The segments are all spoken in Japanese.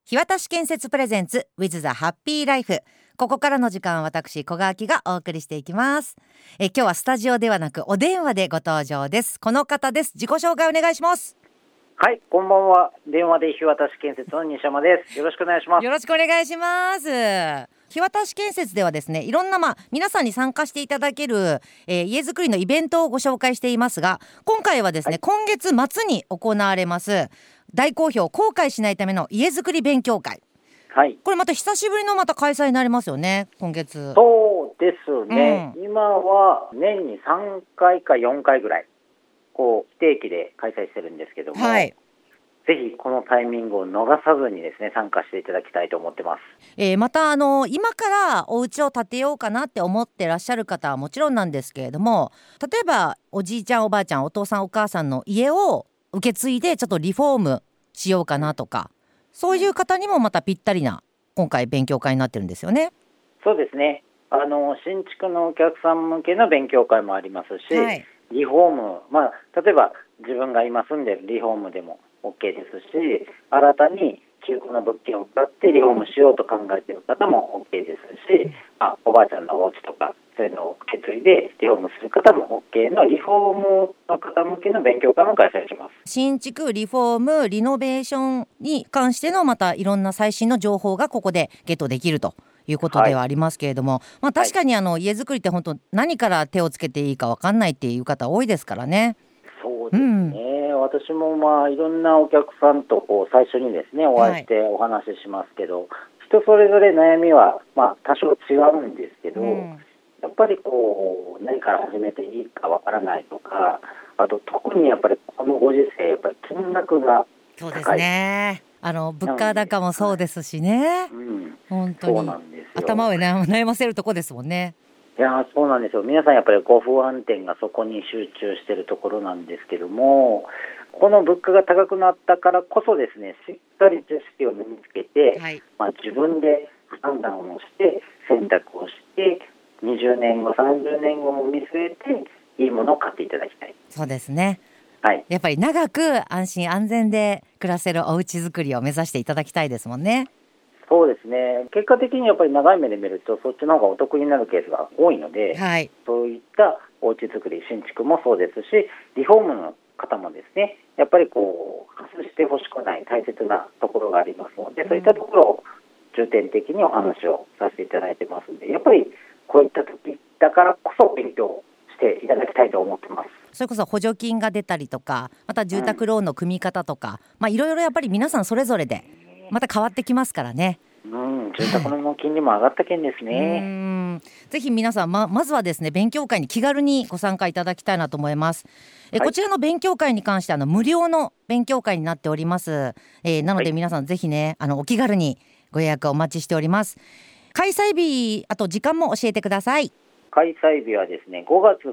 日渡建設プレゼンツ with the happy life。 ここからの時間、私小川明がお送りしていきます。今日はスタジオではなくお電話でご登場です。この方です。自己紹介お願いします。 はい、こんばんは。電話で日渡建設の西山です。よろしくお願いします。 よろしくお願いします。日渡建設ではですね、いろんな皆さんに参加していただける、家づくりのイベントをご紹介していますが、今回はですね、今月末に行われます大好評、後悔しないための家づくり勉強会。 はい、 これまた久しぶりの開催になりますよね、今月。 そうですね、今は年に3回か4回ぐらい不定期で開催してるんですけども、 はい、 ぜひこのタイミングを逃さずにですね、参加していただきたいと思ってます。 また今からお家を建てようかなって思ってらっしゃる方はもちろんなんですけれども、例えばおじいちゃんおばあちゃん、お父さんお母さんの家を受け継いでちょっとリフォームしようかなとか、そういう方にもまたぴったりな今回勉強会になってるんですよね。 そうですね、新築のお客さん向けの勉強会もありますし、 はい、 リフォーム、例えば自分が今住んでるリフォームでも OK ですし、新たに中古の物件を買ってリフォームしようと考えている方も OK ですし、おばあちゃんのお家とかそういうのを受け継いでリフォームする方も OK のリフォームの方向けの勉強会も開催します。 新築、リフォーム、リノベーションに関してのまたいろんな最新の情報がここでゲットできるということではありますけれども、確かに家づくりって本当何から手をつけていいか分かんないっていう方多いですからね。 そうですね、私もいろんなお客さんと最初にですねお会いしてお話ししますけど、人それぞれ悩みは多少違うんですけど、やっぱり何から始めていいかわからないとか、あと特にやっぱりこのご時世やっぱり金額が高い。 そうですね、物価高もそうですしね、本当にそうなんですよ。 頭を悩ませるとこですもんね。 いやそうなんですよ。皆さんやっぱり不安点がそこに集中しているところなんですけども、この物価が高くなったからこそですね、しっかり知識を身につけて、自分で判断をして選択をして20年後30年後も見据えていいものを買っていただきたい。 そうですね、やっぱり長く安心安全で暮らせるお家づくりを目指していただきたいですもんね。 そうですね、結果的にやっぱり長い目で見るとそっちの方がお得になるケースが多いので、そういったお家づくり、新築もそうですし、リフォームの方もですね、やっぱり外してほしくない大切なところがありますので、そういったところを重点的にお話をさせていただいてますので、やっぱりこういった時だからこそ勉強していただきたいと思ってます。 それこそ補助金が出たりとか、また住宅ローンの組み方とか、いろいろやっぱり皆さんそれぞれでまた変わってきますからね。 住宅の金利も上がった件ですね。 ぜひ皆さん まずはですね、勉強会に気軽にご参加いただきたいなと思います。こちらの勉強会に関して無料の勉強会になっております。なので皆さんぜひね、お気軽にご予約お待ちしております。開催日、あと時間も教えてください。 開催日はですね、5月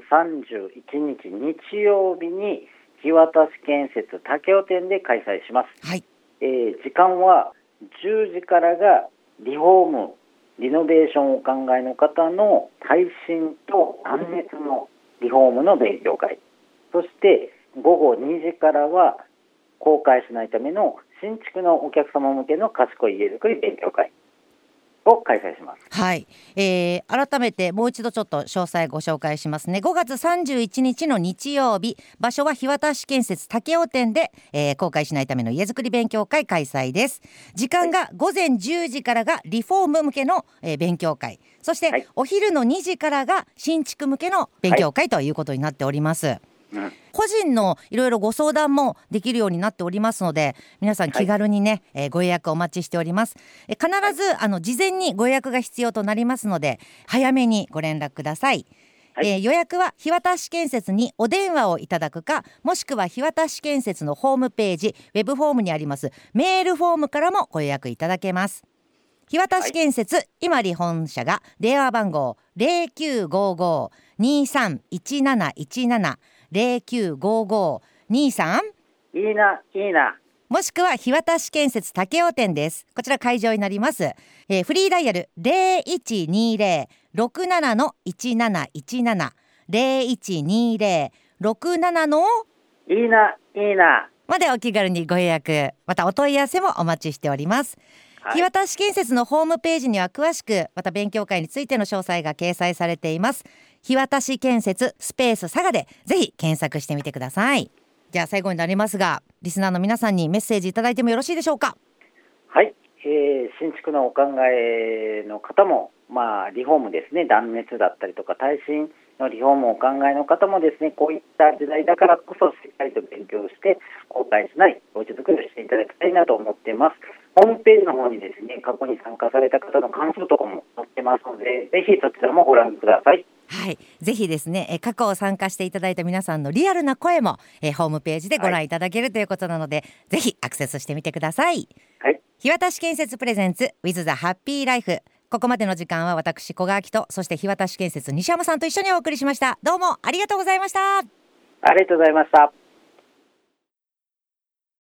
31日日曜日に日渡建設武雄店で開催します。時間は10時からがリフォーム、リノベーションをお考えの方の耐震と断熱のリフォームの勉強会、そして午後2時からは後悔しないための新築のお客様向けの賢い家づくり勉強会を開催します。 改めてもう一度ちょっと詳細ご紹介しますね。5月31日の日曜日、場所は日渡建設武雄店で、後悔しないための家づくり勉強会開催です。時間が午前10時からがリフォーム向けの、勉強会、そして、お昼の2時からが新築向けの勉強会ということになっております。個人のいろいろご相談もできるようになっておりますので、皆さん気軽にね、ご予約お待ちしております。必ず事前にご予約が必要となりますので、早めにご連絡ください。予約は日渡建設にお電話をいただくか、もしくは日渡建設のホームページ、ウェブフォームにありますメールフォームからもご予約いただけます。日渡建設、今里本社が電話番号 0955-231717 0955-23 いいなもしくは日渡建設武雄店です。こちら会場になります。フリーダイヤル 0120-67-1717 0120-67のいいなまでお気軽にご予約、またお問い合わせもお待ちしております。日渡建設のホームページには詳しく、また勉強会についての詳細が掲載されています。日渡建設スペース佐賀でぜひ検索してみてください。じゃあ最後になりますが、リスナーの皆さんにメッセージいただいてもよろしいでしょうか。 はい、新築のお考えの方も、リフォームですね、断熱だったりとか耐震のリフォームをお考えの方もですね、こういった時代だからこそしっかりと勉強して後悔しないお家作りをしていただきたいなと思っています。ホームページの方にですね、過去に参加された方の感想とかも載ってますので、ぜひそちらもご覧ください。 はい、ぜひですね、過去参加していただいた皆さんのリアルな声も、ホームページでご覧いただけるということなので、ぜひアクセスしてみてください。 はい、 日渡建設プレゼンツ with the happy life。ここまでの時間は私小川明と、そして日渡建設西山さんと一緒にお送りしました。どうもありがとうございました。 ありがとうございました。